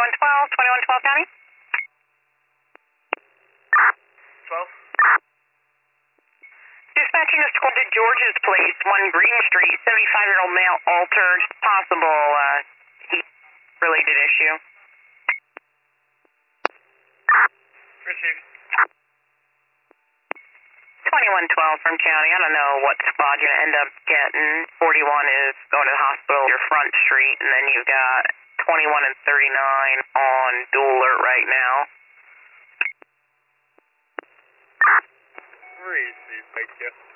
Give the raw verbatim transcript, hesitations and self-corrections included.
twenty-one twelve, twenty-one twelve County. twelve. Dispatching is called to George's Place, one Green Street, seventy-five-year-old male altered, possible uh, heat-related issue. Received. twenty-one twelve from County. I don't know what squad you're going to end up getting. forty-one is going to the hospital, your front street, and then you've got twenty-one and thirty-nine on dual alert right now. Received, thank you.